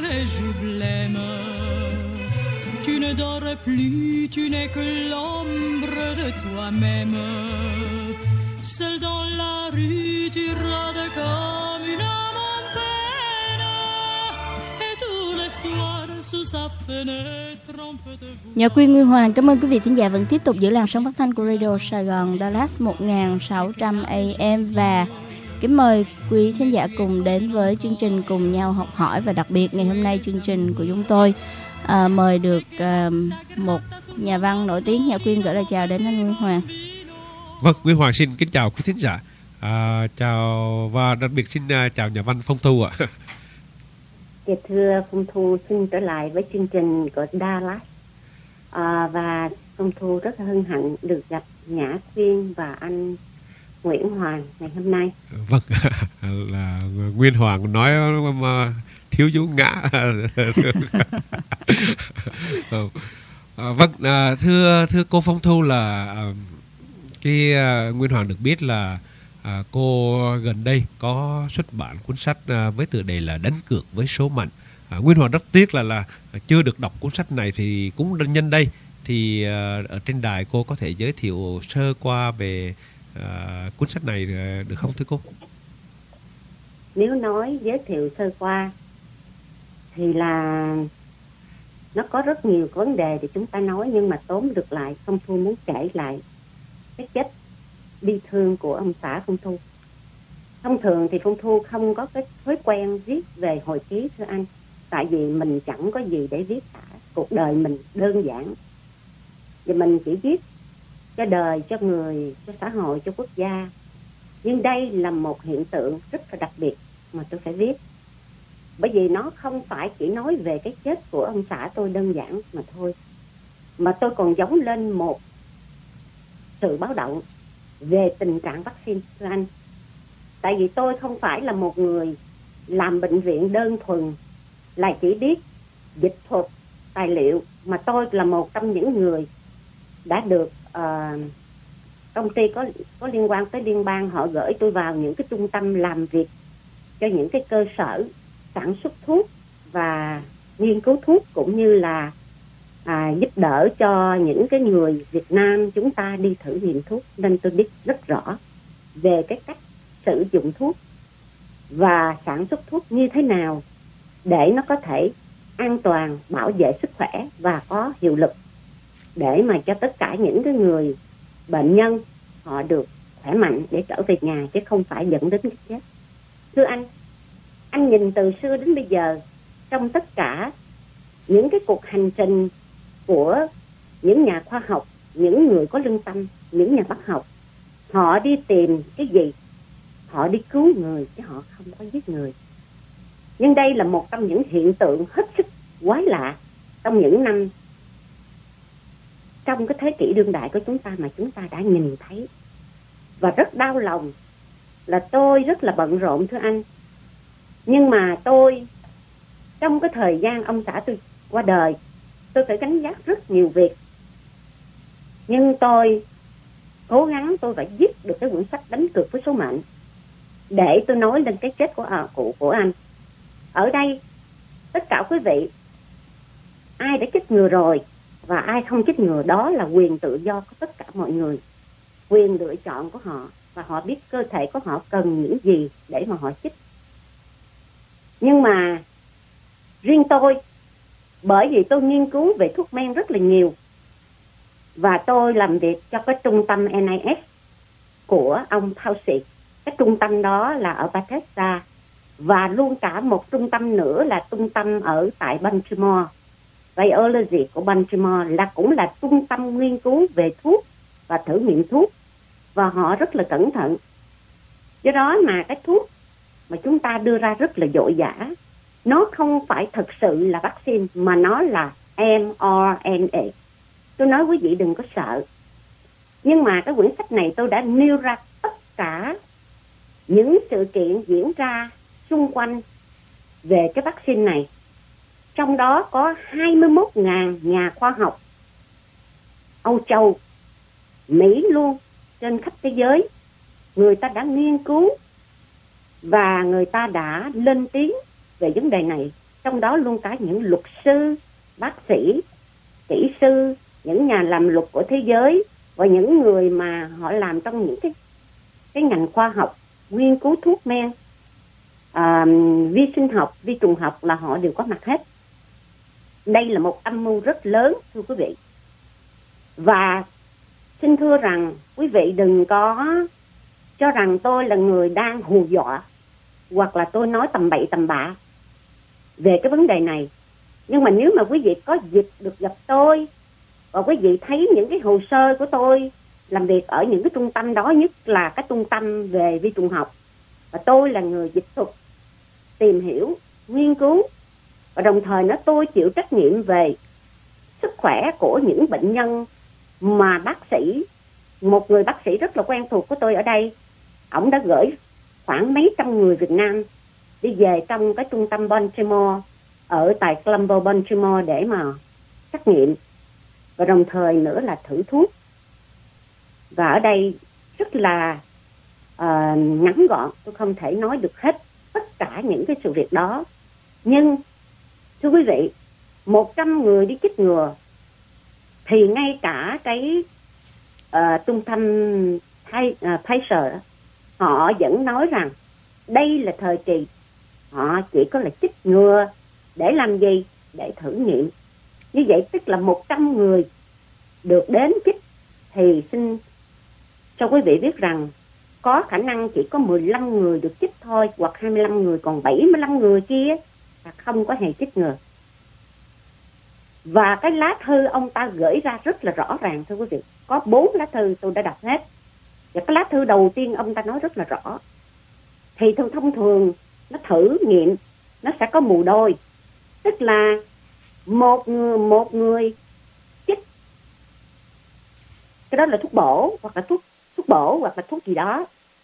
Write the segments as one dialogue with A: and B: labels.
A: les joues blêmes. Tu ne dors plus, tu n'es que l'ombre de toi-même. Seul dans la rue, tu rôdes comme une âme en peine. Et tous les soirs, sous sa fenêtre, on peut te voir.
B: Nhạc Quyên Nguyên Hoàng cảm ơn quý vị thính giả vẫn tiếp tục giữ làn sóng phát thanh của Radio Sài Gòn Dallas 1600 AM, và kính mời quý thính giả cùng đến với chương trình Cùng Nhau Học Hỏi. Và đặc biệt ngày hôm nay chương trình của chúng tôi mời được một nhà văn nổi tiếng. Nhạc Quyên gửi lời chào đến anh Nguyên Hoàng.
C: Vâng, Nguyên Hoàng xin kính chào quý thính giả, chào và đặc biệt xin chào nhà văn Phong Thu ạ.
D: Dạ thưa Phong Thu, xin trở lại với chương trình của Dallas, và Phong Thu rất là hân hạnh được gặp Nhã Quyên và anh Nguyễn Hoàng ngày hôm nay.
C: Vâng, là Nguyên Hoàng nói mà thiếu dấu ngã. Vâng, thưa cô Phong Thu, là cái Nguyên Hoàng được biết là cô gần đây có xuất bản cuốn sách với tựa đề là Đánh cược với số mệnh. Nguyên Hoàng rất tiếc là chưa được đọc cuốn sách này, thì cũng nhân đây thì ở trên đài cô có thể giới thiệu sơ qua về cuốn sách này được không thưa cô?
D: Nếu nói giới thiệu sơ qua thì là nó có rất nhiều vấn đề để chúng ta nói, nhưng mà tóm được lại, Phong Thu muốn kể lại cái chết bi thương của ông xã Phong Thu. Thông thường thì Phong Thu không có cái thói quen viết về hồi ký thưa anh, tại vì mình chẳng có gì để viết cả, cuộc đời mình đơn giản và mình chỉ viết cho đời, cho người, cho xã hội, cho quốc gia. Nhưng đây là một hiện tượng rất là đặc biệt mà tôi phải viết, bởi vì nó không phải chỉ nói về cái chết của ông xã tôi đơn giản mà thôi, mà tôi còn gióng lên một sự báo động về tình trạng vaccine thưa anh. Tại vì tôi không phải là một người làm bệnh viện đơn thuần là chỉ biết dịch thuật, tài liệu, mà tôi là một trong những người đã được công ty có liên quan tới liên bang họ gửi tôi vào những cái trung tâm làm việc cho những cái cơ sở sản xuất thuốc và nghiên cứu thuốc, cũng như là giúp đỡ cho những cái người Việt Nam chúng ta đi thử nghiệm thuốc, nên tôi biết rất rõ về cái cách sử dụng thuốc và sản xuất thuốc như thế nào để nó có thể an toàn, bảo vệ sức khỏe và có hiệu lực, để mà cho tất cả những cái người bệnh nhân họ được khỏe mạnh để trở về nhà, chứ không phải dẫn đến cái chết. Thưa anh nhìn từ xưa đến bây giờ, trong tất cả những cái cuộc hành trình của những nhà khoa học, những người có lương tâm, những nhà bác học, họ đi tìm cái gì? Họ đi cứu người, chứ họ không có giết người. Nhưng đây là một trong những hiện tượng hết sức quái lạ trong những năm, trong cái thế kỷ đương đại của chúng ta mà chúng ta đã nhìn thấy. Và rất đau lòng là tôi rất là bận rộn thưa anh, nhưng mà tôi trong cái thời gian ông xã tôi qua đời, tôi phải gánh vác rất nhiều việc, nhưng tôi cố gắng tôi phải viết được cái quyển sách Đánh cược với số mệnh để tôi nói lên cái chết của anh. Ở đây tất cả quý vị, ai đã chích ngừa rồi và ai không chích ngừa, đó là quyền tự do của tất cả mọi người, quyền lựa chọn của họ, và họ biết cơ thể của họ cần những gì để mà họ chích. Nhưng mà riêng tôi, bởi vì tôi nghiên cứu về thuốc men rất là nhiều, và tôi làm việc cho cái trung tâm NIH của ông Fauci. Cái trung tâm đó là ở Bethesda, và luôn cả một trung tâm nữa là trung tâm ở tại Baltimore, Biology của Baltimore, là cũng là trung tâm nghiên cứu về thuốc và thử nghiệm thuốc, và họ rất là cẩn thận. Do đó mà cái thuốc mà chúng ta đưa ra rất là vội vã, nó không phải thực sự là vaccine, mà nó là mRNA. Tôi nói quý vị đừng có sợ. Nhưng mà cái quyển sách này tôi đã nêu ra tất cả những sự kiện diễn ra xung quanh về cái vaccine này. Trong đó có 21.000 nhà khoa học Âu Châu, Mỹ luôn, trên khắp thế giới, người ta đã nghiên cứu và người ta đã lên tiếng về vấn đề này trong đó luôn cả những luật sư, bác sĩ, kỹ sư, những nhà làm luật của thế giới và những người mà họ làm trong những cái ngành khoa học, nghiên cứu thuốc men, vi sinh học, vi trùng học là họ đều có mặt hết. Đây là một âm mưu rất lớn, thưa quý vị. Và xin thưa rằng quý vị đừng có cho rằng tôi là người đang hù dọa hoặc là tôi nói tầm bậy tầm bạ về cái vấn đề này. Nhưng mà nếu mà quý vị có dịp được gặp tôi và quý vị thấy những cái hồ sơ của tôi làm việc ở những cái trung tâm đó, nhất là cái trung tâm về vi trùng học, và tôi là người dịch thuật, tìm hiểu, nghiên cứu, và đồng thời tôi chịu trách nhiệm về sức khỏe của những bệnh nhân mà bác sĩ, một người bác sĩ rất là quen thuộc của tôi ở đây, ổng đã gửi khoảng mấy trăm người Việt Nam đi về trong cái trung tâm Baltimore, ở tại Colombo, Baltimore để mà xét nghiệm, và đồng thời nữa là thử thuốc. Và ở đây rất là ngắn gọn, tôi không thể nói được hết tất cả những cái sự việc đó. Nhưng thưa quý vị, 100 người đi chích ngừa thì ngay cả cái trung tâm Pfizer họ vẫn nói rằng đây là thời kỳ họ chỉ có là chích ngừa để làm gì? Để thử nghiệm. Như vậy tức là 100 người được đến chích thì xin cho quý vị biết rằng có khả năng chỉ có 15 người được chích thôi, hoặc 25 người, còn 75 người kia là không có hề chích ngừa. Và cái lá thư ông ta gửi ra rất là rõ ràng, thưa quý vị. Có 4 lá thư tôi đã đọc hết. Và cái lá thư đầu tiên ông ta nói rất là rõ. Thì thông thường nó thử nghiệm nó sẽ có mù đôi. Tức là một người chích, cái đó là thuốc bổ hoặc là thuốc bổ hoặc là thuốc gì đó.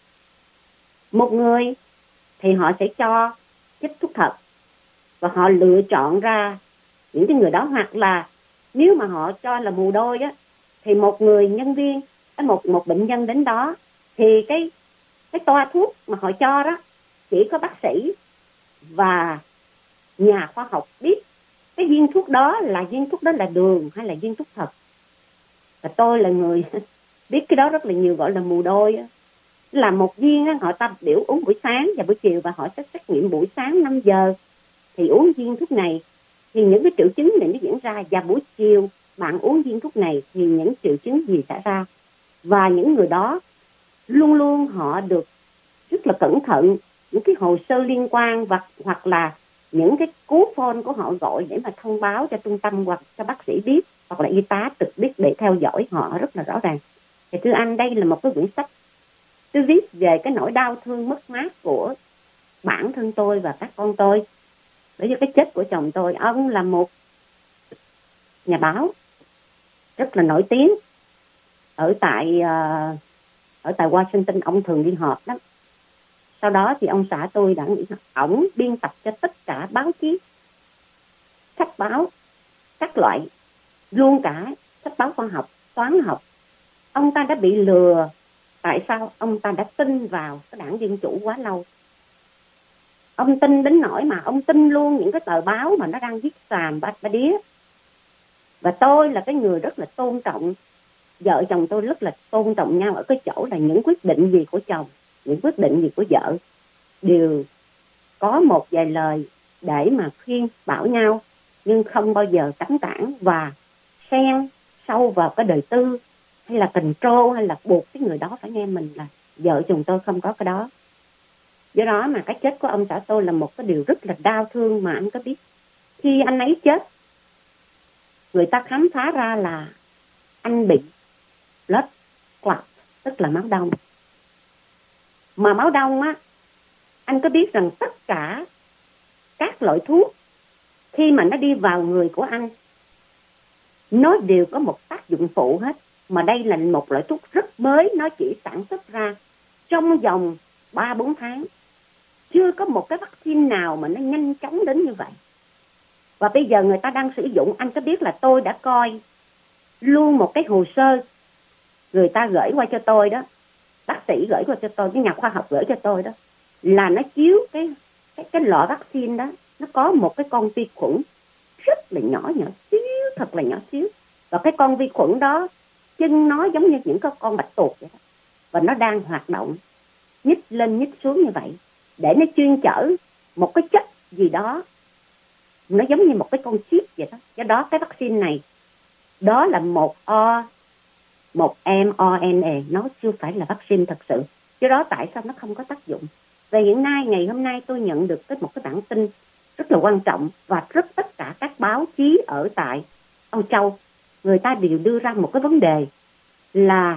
D: Một người thì họ sẽ cho chích thuốc thật, và họ lựa chọn ra những cái người đó. Hoặc là nếu mà họ cho là mù đôi á, thì một người nhân viên, một bệnh nhân đến đó, thì cái toa thuốc mà họ cho đó chỉ có bác sĩ và nhà khoa học biết cái viên thuốc đó là đường hay là viên thuốc thật. Và tôi là người biết cái đó rất là nhiều, gọi là mù đôi á. Là một viên á, họ ta biểu uống buổi sáng và buổi chiều, và họ sẽ xét nghiệm buổi sáng 5 giờ thì uống viên thuốc này thì những cái triệu chứng này nó diễn ra, và buổi chiều bạn uống viên thuốc này thì những triệu chứng gì xảy ra. Và những người đó luôn luôn họ được rất là cẩn thận, những cái hồ sơ liên quan hoặc là những cái cú phone của họ gọi để mà thông báo cho trung tâm hoặc cho bác sĩ biết, hoặc là y tá trực biết để theo dõi họ rất là rõ ràng. Thì thưa anh, đây là một cái quyển sách tôi viết về cái nỗi đau thương mất mát của bản thân tôi và các con tôi bởi vì cái chết của chồng tôi. Ông là một nhà báo rất là nổi tiếng ở tại Washington, ông thường đi họp lắm. Sau đó thì ông xã tôi đã nghĩ ổng biên tập cho tất cả báo chí, sách báo các loại, luôn cả sách báo khoa học, toán học. Ông ta đã bị lừa. Tại sao? Ông ta đã tin vào cái đảng Dân Chủ quá lâu. Ông tin đến nỗi mà ông tin luôn những cái tờ báo mà nó đang viết xàm ba đía. Và tôi là cái người rất là tôn trọng, vợ chồng tôi rất là tôn trọng nhau ở cái chỗ là những quyết định gì của chồng, những quyết định gì của vợ đều có một vài lời để mà khuyên bảo nhau, nhưng không bao giờ cấm cản và xen sâu vào cái đời tư hay là control hay là buộc cái người đó phải nghe mình. Là vợ chồng tôi không có cái đó. Do đó mà cái chết của ông xã tôi là một cái điều rất là đau thương. Mà anh có biết khi anh ấy chết, người ta khám phá ra là anh bị blood clot, tức là máu đông. Mà máu đông á, anh có biết rằng tất cả các loại thuốc khi mà nó đi vào người của anh, nó đều có một tác dụng phụ hết. Mà đây là một loại thuốc rất mới, nó chỉ sản xuất ra trong vòng 3-4 tháng. Chưa có một cái vaccine nào mà nó nhanh chóng đến như vậy. Và bây giờ người ta đang sử dụng, anh có biết là tôi đã coi luôn một cái hồ sơ người ta gửi qua cho tôi đó, bác sĩ gửi qua cho tôi, cái nhà khoa học gửi cho tôi đó, là nó chiếu cái lọ vaccine đó nó có một cái con vi khuẩn rất là nhỏ xíu, thật là nhỏ xíu. Và cái con vi khuẩn đó chân nó giống như những con bạch tuộc vậy đó. Và nó đang hoạt động nhích lên nhích xuống như vậy để nó chuyên chở một cái chất gì đó, nó giống như một cái con chip vậy đó. Do đó cái vaccine này đó là một mRNA, nó chưa phải là vaccine thật sự. Do đó tại sao nó không có tác dụng? Và hiện nay, ngày hôm nay tôi nhận được một cái bản tin rất là quan trọng, và tất cả các báo chí ở tại Âu Châu, người ta đều đưa ra một cái vấn đề là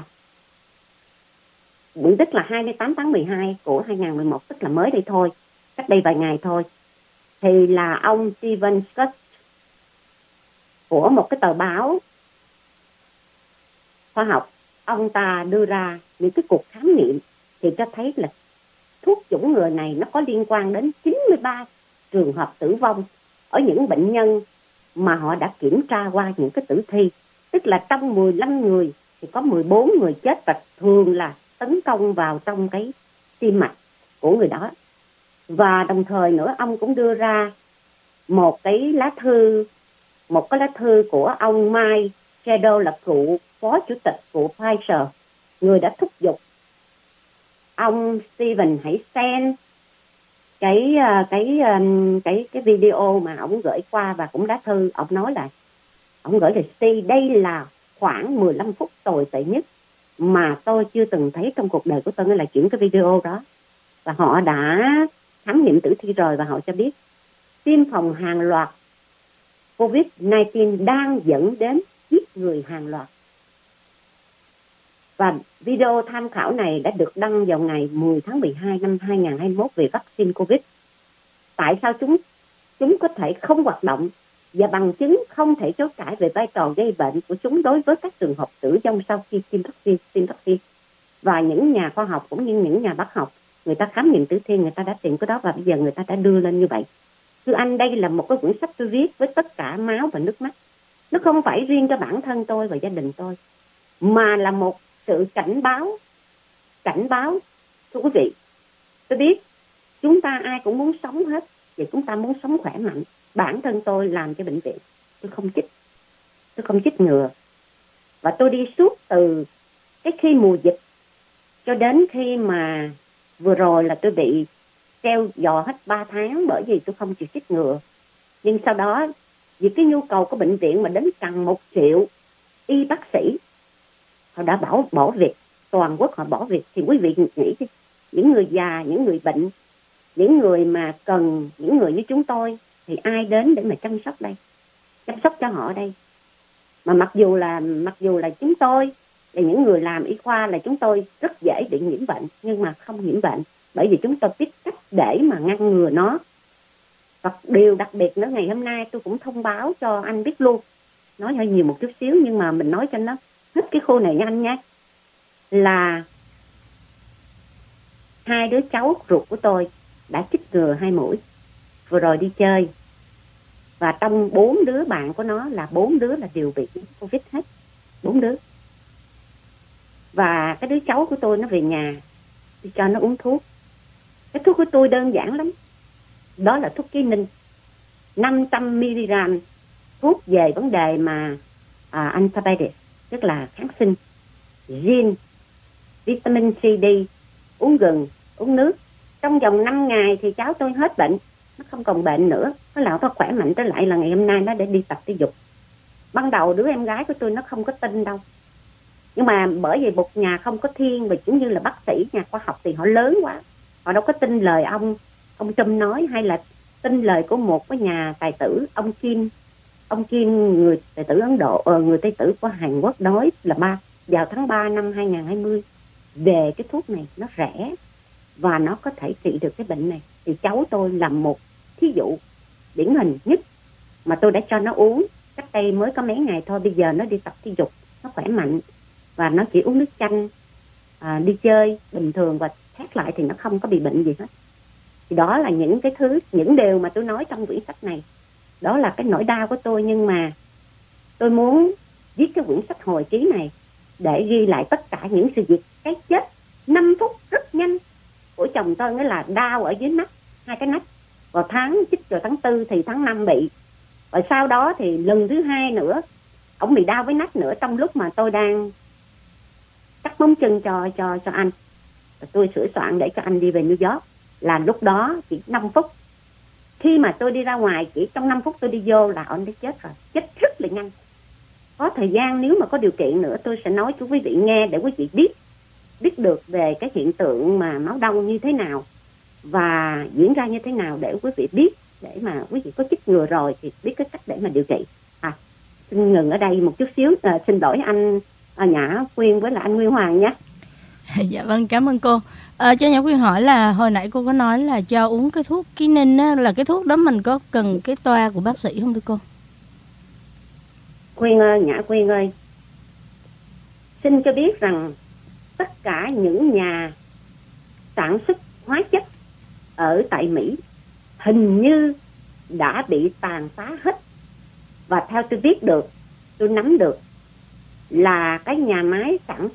D: tức là 28 tháng 12 của 2011, tức là mới đây thôi, cách đây vài ngày thôi, thì là ông Stephen Scott của một cái tờ báo khoa học, ông ta đưa ra những cái cuộc khám nghiệm thì cho thấy là thuốc chủng ngừa này nó có liên quan đến 93 trường hợp tử vong ở những bệnh nhân mà họ đã kiểm tra qua những cái tử thi. Tức là trong 15 người thì có 14 người chết, và thường là tấn công vào trong cái tim mạch của người đó. Và đồng thời nữa, ông cũng đưa ra một cái lá thư của ông Mike Shadow, là cựu phó chủ tịch của Pfizer, người đã thúc giục ông Steven hãy xem cái video mà ông gửi qua, và cũng đã thư ông nói là ông gửi là đây là khoảng 15 phút tồi tệ nhất mà tôi chưa từng thấy trong cuộc đời của tôi, là chuyển cái video đó. Và họ đã khám nghiệm tử thi rồi, và họ cho biết tiêm phòng hàng loạt COVID-19 đang dẫn đến giết người hàng loạt. Và video tham khảo này đã được đăng vào ngày 10 tháng 12 năm 2021 về vaccine COVID. Tại sao chúng có thể không hoạt động, và bằng chứng không thể chối cãi về vai trò gây bệnh của chúng đối với các trường hợp tử vong sau khi tiêm vaccine. Và những nhà khoa học cũng như những nhà bác học, người ta khám nghiệm tử thi, người ta đã tìm cái đó, và bây giờ người ta đã đưa lên như vậy. Thưa anh, đây là một cái quyển sách tôi viết với tất cả máu và nước mắt. Nó không phải riêng cho bản thân tôi và gia đình tôi, mà là một sự cảnh báo. Thưa quý vị, tôi biết chúng ta ai cũng muốn sống hết, vậy chúng ta muốn sống khỏe mạnh. Bản thân tôi làm cho bệnh viện, tôi không chích ngừa, và tôi đi suốt từ cái khi mùa dịch cho đến khi mà vừa rồi là tôi bị treo giò hết 3 tháng bởi vì tôi không chịu chích ngừa. Nhưng sau đó vì cái nhu cầu của bệnh viện mà đến cần 1 triệu y bác sĩ, họ đã bỏ việc, toàn quốc họ bỏ việc. Thì quý vị nghĩ đi, những người già, những người bệnh, những người mà cần, những người như chúng tôi thì ai đến để mà chăm sóc đây, chăm sóc cho họ đây? Mà mặc dù là chúng tôi là những người làm y khoa, là chúng tôi rất dễ bị nhiễm bệnh, nhưng mà không nhiễm bệnh bởi vì chúng tôi biết cách để mà ngăn ngừa nó. Và điều đặc biệt nữa, ngày hôm nay tôi cũng thông báo cho anh biết luôn, nói hơi nhiều một chút xíu nhưng mà mình nói cho nó hết cái khu này nha anh nhé, là 2 đứa cháu ruột của tôi đã chích ngừa 2 mũi vừa rồi đi chơi, và trong 4 đứa bạn của nó là 4 đứa là đều bị Covid hết, 4 đứa. Và cái đứa cháu của tôi nó về nhà, tôi cho nó uống thuốc. Cái thuốc của tôi đơn giản lắm, đó là thuốc ký ninh 500mg, thuốc về vấn đề mà antibiotic, tức là kháng sinh, zinc, vitamin C, D, uống gừng, uống nước. Trong vòng 5 ngày thì cháu tôi hết bệnh, nó không còn bệnh nữa, nó khỏe mạnh trở lại, là ngày hôm nay nó để đi tập thể dục. Ban đầu đứa em gái của tôi nó không có tin đâu, nhưng mà bởi vì một nhà không có thiên và cũng như là bác sĩ, nhà khoa học thì họ lớn quá, họ đâu có tin lời ông Trump nói, hay là tin lời của một cái nhà tài tử, ông Kim, người tài tử Ấn Độ, người tài tử của Hàn Quốc nói là vào tháng 3 năm 2020 về cái thuốc này nó rẻ và nó có thể trị được cái bệnh này. Thì cháu tôi là một thí dụ điển hình nhất mà tôi đã cho nó uống cách đây mới có mấy ngày thôi. Bây giờ nó đi tập thể dục, nó khỏe mạnh và nó chỉ uống nước chanh, đi chơi bình thường, và khác lại thì nó không có bị bệnh gì hết. Thì đó là những cái thứ, những điều mà tôi nói trong quyển sách này. Đó là cái nỗi đau của tôi, nhưng mà tôi muốn viết cái quyển sách hồi ký này để ghi lại tất cả những sự việc cái chết 5 phút rất nhanh của chồng tôi, nghĩa là đau ở dưới nách, 2 cái nách, vào chích vào tháng 4 thì tháng 5 bị. Và sau đó thì lần thứ 2 nữa ổng bị đau với nách nữa, trong lúc mà tôi đang cắt móng chân cho anh. Và tôi sửa soạn để cho anh đi về New York. Là lúc đó chỉ 5 phút. Khi mà tôi đi ra ngoài chỉ trong 5 phút tôi đi vô là anh đã chết rồi. Chết rất là nhanh. Có thời gian nếu mà có điều kiện nữa tôi sẽ nói cho quý vị nghe để quý vị biết được về cái hiện tượng mà máu đông như thế nào và diễn ra như thế nào để quý vị biết, để mà quý vị có chích ngừa rồi thì biết cái cách để mà điều trị. Xin ngừng ở đây một chút xíu, xin lỗi anh Nhã Quyên với là anh Nguyên Hoàng nhé.
B: Dạ vâng, cảm ơn cô. Cho Nhã Quyên hỏi là hồi nãy cô có nói là cho uống cái thuốc ký ninh á, là cái thuốc đó mình có cần cái toa của bác sĩ không thưa cô?
D: Quyên ơi, Nhã Quyên ơi, xin cho biết rằng tất cả những nhà sản xuất hóa chất ở tại Mỹ hình như đã bị tàn phá hết. Và theo tôi biết được, tôi nắm được là cái nhà máy sản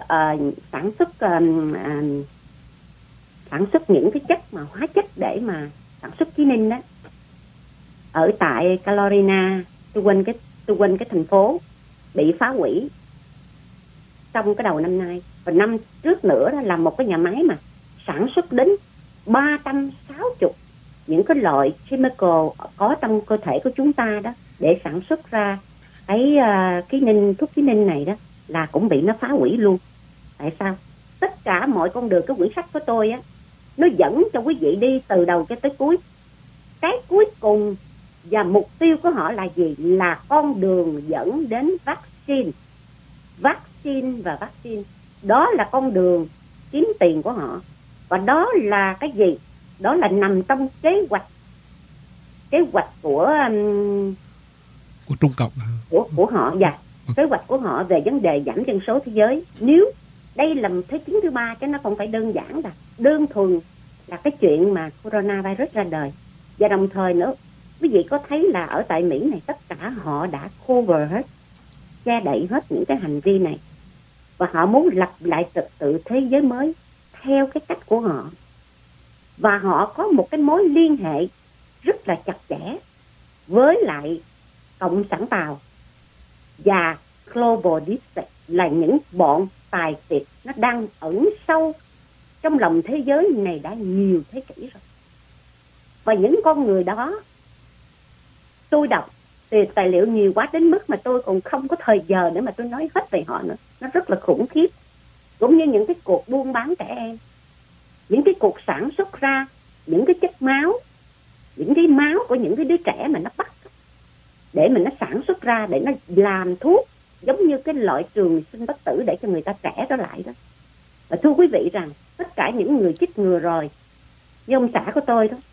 D: xuất những cái chất mà hóa chất để mà sản xuất ký ninh đó ở tại Carolina, tôi quên cái thành phố, bị phá hủy trong cái đầu năm nay. Và năm trước nữa đó là một cái nhà máy mà sản xuất đến 360 những cái loại chemical có trong cơ thể của chúng ta đó để sản xuất ra cái thuốc ký ninh này đó, là cũng bị nó phá hủy luôn. Tại sao? Tất cả mọi con đường, cái quyển sách của tôi á, nó dẫn cho quý vị đi từ đầu cho tới cuối. Cái cuối cùng và mục tiêu của họ là gì? Là con đường dẫn đến vaccine. Vaccine và vaccine. Đó là con đường kiếm tiền của họ. Và đó là cái gì? Đó là nằm trong kế hoạch của
C: Trung Cộng,
D: của họ. Dạ, kế hoạch của họ về vấn đề giảm dân số thế giới. Nếu đây là thế chiến thứ 3 chứ nó không phải đơn giản là đơn thuần là cái chuyện mà coronavirus ra đời. Và đồng thời nữa, quý vị có thấy là ở tại Mỹ này tất cả họ đã cover hết, che đậy hết những cái hành vi này, và họ muốn lập lại trật tự thế giới mới theo cái cách của họ. Và họ có một cái mối liên hệ rất là chặt chẽ với lại Cộng sản Tàu và Global District, là những bọn tài phiệt nó đang ẩn sâu trong lòng thế giới này đã nhiều thế kỷ rồi. Và những con người đó, tôi đọc tài liệu nhiều quá đến mức mà tôi còn không có thời giờ để mà tôi nói hết về họ nữa. Nó rất là khủng khiếp. Cũng như những cái cuộc buôn bán trẻ em, những cái cuộc sản xuất ra những cái chất máu, những cái máu của những cái đứa trẻ mà nó bắt để mà nó sản xuất ra, để nó làm thuốc giống như cái loại trường sinh bất tử để cho người ta trẻ trở lại đó. Và thưa quý vị rằng tất cả những người chích ngừa rồi, như ông xã của tôi đó,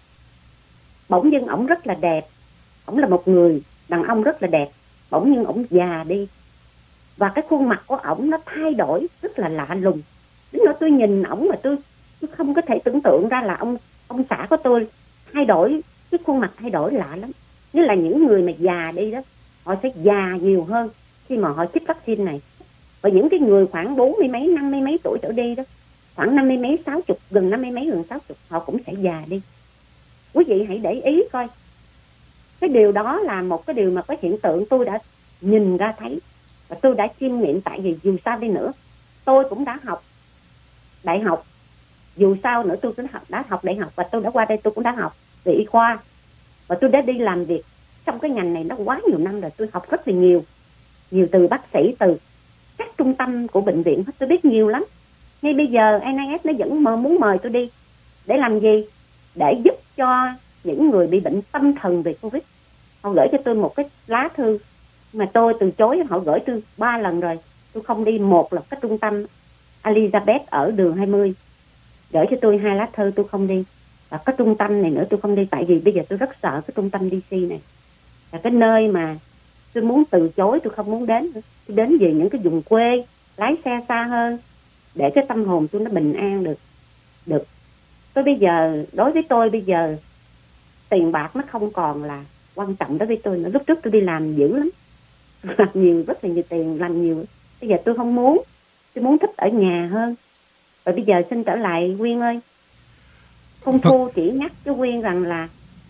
D: bỗng dưng ổng rất là đẹp, ổng là một người đàn ông rất là đẹp, bỗng dưng ổng già đi, và cái khuôn mặt của ổng nó thay đổi rất là lạ lùng. Đến nỗi tôi nhìn ổng mà tôi không có thể tưởng tượng ra là ông xã của tôi thay đổi, cái khuôn mặt thay đổi lạ lắm. Như là những người mà già đi đó, họ sẽ già nhiều hơn khi mà họ chích vaccine này. Và những cái người khoảng 40 mấy, 50 mấy tuổi trở đi đó, khoảng 50 mấy, 60, gần 50 mấy, gần 60, họ cũng sẽ già đi. Quý vị hãy để ý coi. Cái điều đó là một cái điều mà có hiện tượng tôi đã nhìn ra thấy. Và tôi đã chiêm nghiệm, tại vì dù sao đi nữa, tôi cũng đã học đại học. Dù sao nữa tôi cũng đã học đại học, và tôi đã qua đây tôi cũng đã học về y khoa. Và tôi đã đi làm việc trong cái ngành này nó quá nhiều năm rồi. Tôi học rất là nhiều từ bác sĩ, từ các trung tâm của bệnh viện, tôi biết nhiều lắm. Ngay bây giờ NIS nó vẫn muốn mời tôi đi. Để làm gì? Để giúp cho những người bị bệnh tâm thần về Covid. Họ gửi cho tôi một cái lá thư mà tôi từ chối. Họ gửi tôi 3 lần rồi, tôi không đi. Một là cái trung tâm Elizabeth ở đường 20 gửi cho tôi 2 lá thư, tôi không đi. Và cái trung tâm này nữa tôi không đi, tại vì bây giờ tôi rất sợ cái trung tâm DC này, là cái nơi mà tôi muốn từ chối, tôi không muốn đến nữa. Tôi đến về những cái vùng quê, lái xe xa hơn để cái tâm hồn tôi nó bình an được. Tôi bây giờ, đối với tôi bây giờ tiền bạc nó không còn là quan trọng đối với tôi nữa. Lúc trước tôi đi làm dữ lắm, làm nhiều, rất là nhiều tiền, làm nhiều. Bây giờ tôi không muốn, tôi muốn thích ở nhà hơn. Và bây giờ xin trở lại Quyên ơi, Công Phu chỉ nhắc cho Quyên rằng là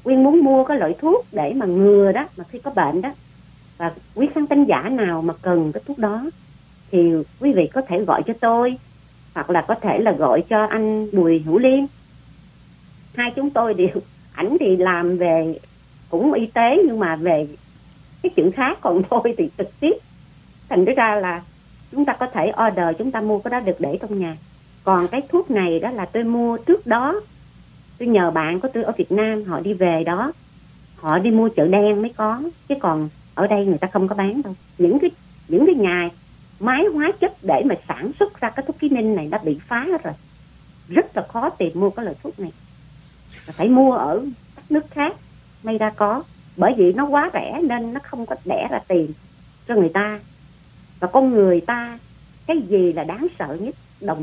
D: Quyên muốn mua cái loại thuốc để mà ngừa đó, mà khi có bệnh đó, và quý khán thính giả nào mà cần cái thuốc đó thì quý vị có thể gọi cho tôi, hoặc là có thể là gọi cho anh Bùi Hữu Liêm. Hai chúng tôi đều, ảnh thì làm về cũng y tế nhưng mà về cái chuyện khác, còn tôi thì trực tiếp. Thành ra là chúng ta có thể order, chúng ta mua cái đó được để trong nhà. Còn cái thuốc này đó là tôi mua trước đó, tôi nhờ bạn của tôi ở Việt Nam, họ đi về đó, họ đi mua chợ đen mới có, chứ còn ở đây người ta không có bán đâu. Những cái nhà máy hóa chất để mà sản xuất ra cái thuốc ký ninh này đã bị phá hết rồi, rất là khó tìm mua cái loại thuốc này, phải mua ở các nước khác may ra có, bởi vì nó quá rẻ nên nó không có đẻ ra tiền cho người ta. Và con người ta, cái gì là đáng sợ nhất?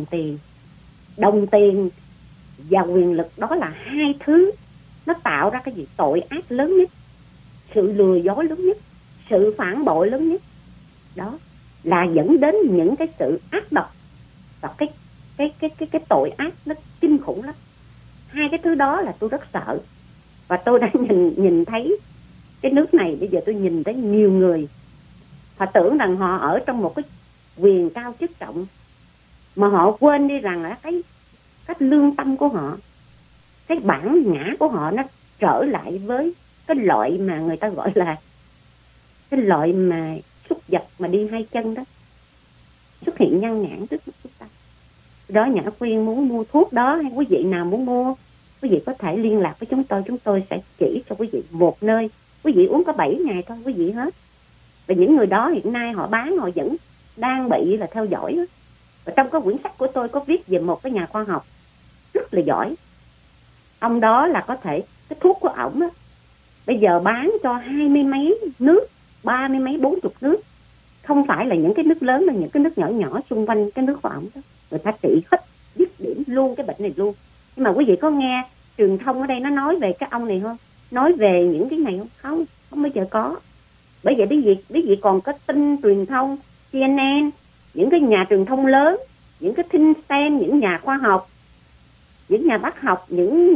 D: Đồng tiền và quyền lực, đó là hai thứ nó tạo ra cái gì tội ác lớn nhất, sự lừa dối lớn nhất, sự phản bội lớn nhất. Đó là dẫn đến những cái sự ác độc và cái tội ác nó kinh khủng lắm. Hai cái thứ đó là tôi rất sợ. Và tôi đã nhìn thấy cái nước này, bây giờ tôi nhìn thấy nhiều người họ tưởng rằng họ ở trong một cái quyền cao chức trọng, mà họ quên đi rằng là cái lương tâm của họ, cái bản ngã của họ nó trở lại với cái loại mà người ta gọi là cái loại mà súc vật mà đi hai chân đó, xuất hiện nhan nhản trước mặt chúng ta. Đó, Nhã Quyên muốn mua thuốc đó, hay quý vị nào muốn mua, quý vị có thể liên lạc với chúng tôi sẽ chỉ cho quý vị một nơi. Quý vị uống có 7 ngày thôi, quý vị hết. Và những người đó hiện nay họ bán, họ vẫn đang bị là theo dõi đó. Và trong cái quyển sách của tôi có viết về một cái nhà khoa học rất là giỏi. Ông đó là có thể, cái thuốc của ổng á, bây giờ bán cho 20 mấy nước, 30 mấy 40 nước. Không phải là những cái nước lớn, mà những cái nước nhỏ nhỏ xung quanh cái nước của ổng đó. Người ta trị hết, dứt điểm luôn cái bệnh này luôn. Nhưng mà quý vị có nghe truyền thông ở đây nó nói về cái ông này không? Nói về những cái này không? Không bao giờ có. Bởi vậy quý vị còn có tin truyền thông CNN, những cái nhà truyền thông lớn, những cái think tank, những nhà khoa học, những nhà bác học, những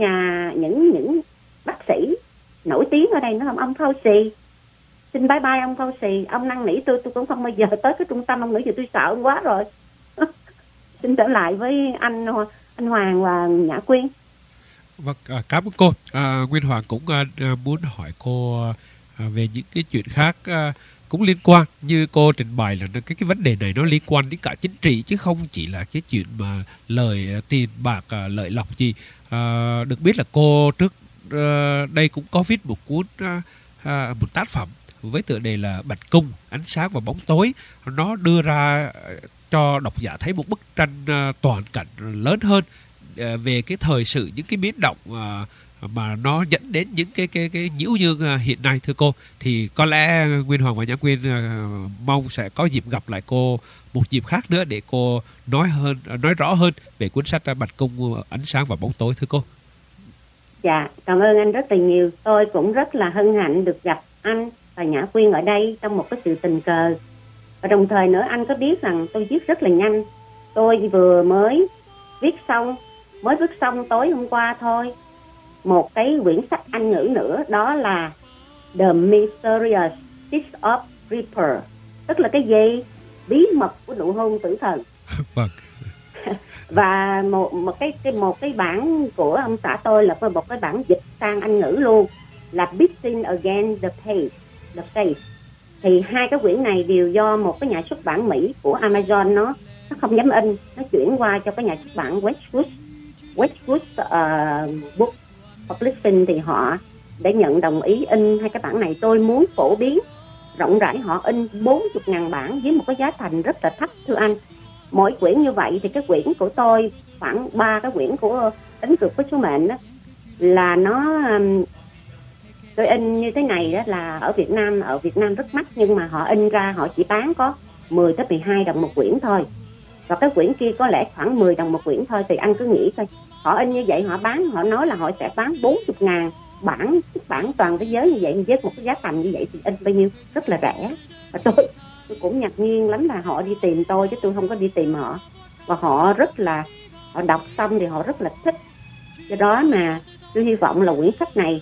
D: bác sĩ nổi tiếng ở đây, nó không? Ông Fauci, xin bye bye ông Fauci, ông năn nỉ tôi cũng không bao giờ tới cái trung tâm ông nữa, giờ tôi sợ ông quá rồi. Xin trở lại với anh Hoàng và Nhã Quyên.
C: Vâng, cảm ơn cô. Nguyên Hoàng cũng muốn hỏi cô về những cái chuyện khác cũng liên quan, như cô trình bày là cái vấn đề này nó liên quan đến cả chính trị, chứ không chỉ là cái chuyện mà lời tiền bạc, lợi lộc gì. Được biết là cô trước đây cũng có viết một một tác phẩm với tựa đề là Bạch Cung, ánh sáng và bóng tối. Nó đưa ra cho độc giả thấy một bức tranh toàn cảnh lớn hơn về cái thời sự, những cái biến động mà nó dẫn đến những cái nhiễu nhương hiện nay. Thưa cô, thì có lẽ Nguyên Hoàng và Nhã Quyên mong sẽ có dịp gặp lại cô một dịp khác nữa để cô nói rõ hơn về cuốn sách Bạch Cung, ánh sáng và bóng tối. Thưa cô.
D: Dạ, cảm ơn anh rất là nhiều. Tôi cũng rất là hân hạnh được gặp anh và Nhã Quyên ở đây trong một cái sự tình cờ. Và đồng thời nữa, anh có biết rằng tôi viết rất là nhanh. Tôi vừa mới viết xong tối hôm qua thôi, một cái quyển sách Anh ngữ nữa, đó là The Mysterious Kiss of Reaper, tức là cái gì? Bí mật của nụ hôn tử thần.
C: Vâng.
D: Và một cái bản của ông xã tôi là một cái bản dịch sang Anh ngữ luôn, là Beating Against the Face. Thì hai cái quyển này đều do một cái nhà xuất bản Mỹ của Amazon, nó không dám in, nó chuyển qua cho cái nhà xuất bản Westwood Book Publishing, thì họ để nhận đồng ý in hai cái bản này. Tôi muốn phổ biến rộng rãi, họ in 40.000 bản với một cái giá thành rất là thấp, thưa anh. Mỗi quyển như vậy thì cái quyển của tôi, khoảng 3 cái quyển của Đánh cược với số mệnh đó, là nó tôi in như thế này đó, là ở Việt Nam rất mắc, nhưng mà họ in ra họ chỉ bán có 10 tới 12 đồng một quyển thôi. Và cái quyển kia có lẽ khoảng 10 đồng một quyển thôi. Thì anh cứ nghĩ coi, họ in như vậy, họ bán, họ nói là họ sẽ bán 40.000 bản xuất bản toàn thế giới như vậy, với một cái giá thành như vậy thì in bao nhiêu? Rất là rẻ. Và tôi cũng ngạc nhiên lắm là họ đi tìm tôi, chứ tôi không có đi tìm họ. Và họ đọc xong thì họ rất là thích. Do đó mà tôi hy vọng là quyển sách này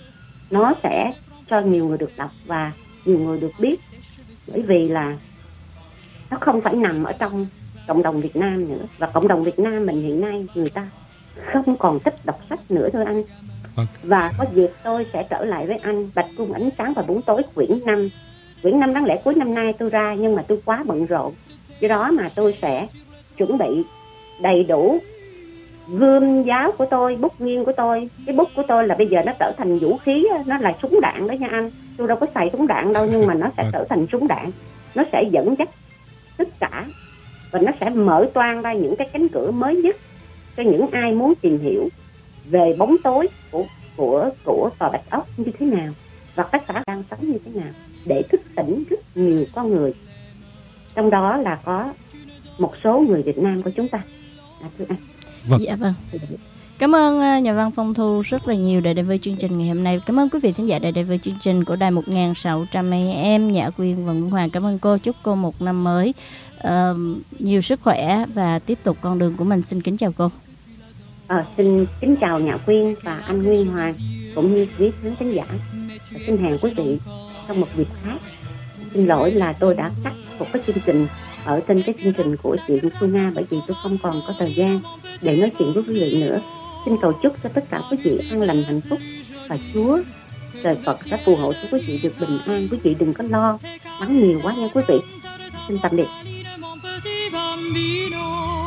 D: nó sẽ cho nhiều người được đọc và nhiều người được biết, bởi vì là nó không phải nằm ở trong cộng đồng Việt Nam nữa. Và cộng đồng Việt Nam mình hiện nay người ta không còn thích đọc sách nữa thôi anh. Và có dịp tôi sẽ trở lại với anh Bạch Cung Ánh Sáng và Bóng Tối quyển 5. Quyển 5 đáng lẽ cuối năm nay tôi ra, nhưng mà tôi quá bận rộn, do đó mà tôi sẽ chuẩn bị đầy đủ gươm giáo của tôi, bút nghiêng của tôi. Cái bút của tôi là bây giờ nó trở thành vũ khí, nó là súng đạn đó nha anh. Tôi đâu có xài súng đạn đâu, nhưng mà nó sẽ trở thành súng đạn. Nó sẽ dẫn dắt tất cả và nó sẽ mở toang ra những cái cánh cửa mới nhất cho những ai muốn tìm hiểu về bóng tối của tòa Bạch Ốc như thế nào và tất cả đang sống như thế nào, để thức tỉnh rất nhiều con người, trong đó là có một số người Việt Nam của chúng ta. Thưa anh.
B: Dạ vâng. Cảm ơn nhà văn Phong Thu rất là nhiều đã đến với chương trình ngày hôm nay. Cảm ơn quý vị thính giả đã đến với chương trình của đài 1600 AM. Nhã Quyên và Nguyễn Hoàng cảm ơn cô. Chúc cô một năm mới nhiều sức khỏe và tiếp tục con đường của mình. Xin kính chào cô.
D: Xin kính chào Nhã Quyên và anh Nguyên Hoàng cũng như quý khán giả. Xin hẹn quý vị trong một dịp khác. Xin lỗi là tôi đã cắt một cái chương trình ở trên cái chương trình của chị Phương Nga, bởi vì tôi không còn có thời gian để nói chuyện với quý vị nữa. Xin cầu chúc cho tất cả quý vị an lành hạnh phúc và Chúa trời Phật sẽ phù hộ cho quý vị được bình an. Quý vị đừng có lo lắng nhiều quá nha quý vị. Xin tạm biệt.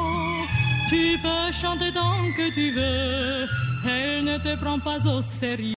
A: Tu peux chanter tant que tu veux, elle ne te prend pas au sérieux.